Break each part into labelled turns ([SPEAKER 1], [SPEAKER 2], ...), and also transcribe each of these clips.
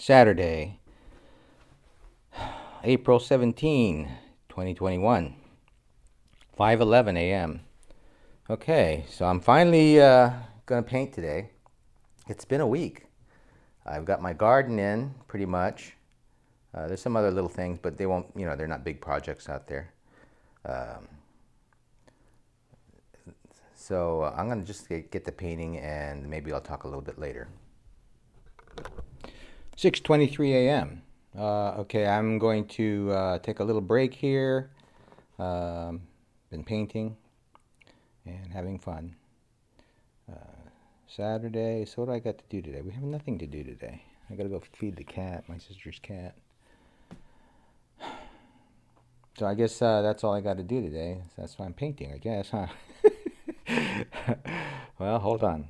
[SPEAKER 1] Saturday, April 17, 2021, 5:11 a.m. Okay, so I'm finally going to paint today. It's been a week. I've got my garden in pretty much. There's some other little things, but they won't, they're not big projects out there. So I'm going to just get the painting, and maybe I'll talk a little bit later. 6:23 a.m. Okay, I'm going to take a little break here. Been painting and having fun. Saturday, so what do I got to do today? We have nothing to do today. I got to go feed the cat, my sister's cat. So I guess that's all I got to do today. That's why I'm painting, I guess, huh? Well, hold on.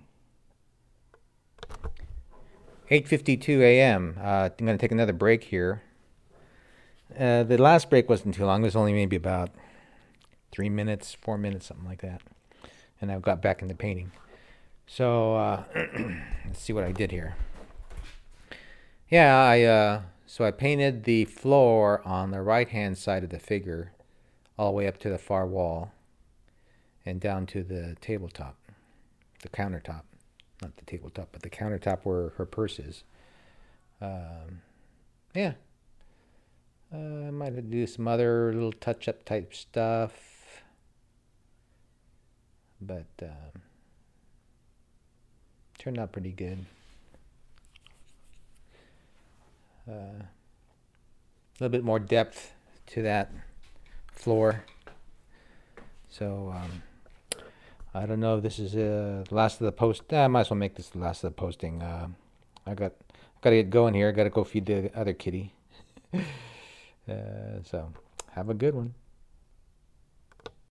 [SPEAKER 1] 8:52 a.m. I'm going to take another break here. The last break wasn't too long. It was only maybe about 3 minutes, 4 minutes, something like that. And I got back into painting. So let's see what I did here. Yeah, I painted the floor on the right-hand side of the figure all the way up to the far wall and down to the tabletop, the countertop. Not the tabletop, but the countertop where her purse is. Yeah. I might have to do some other little touch-up type stuff. But turned out pretty good. A little bit more depth to that floor. So I don't know if this is the last of the post. I might as well make this the last of the posting. I got to get going here. I got to go feed the other kitty. So have a good one.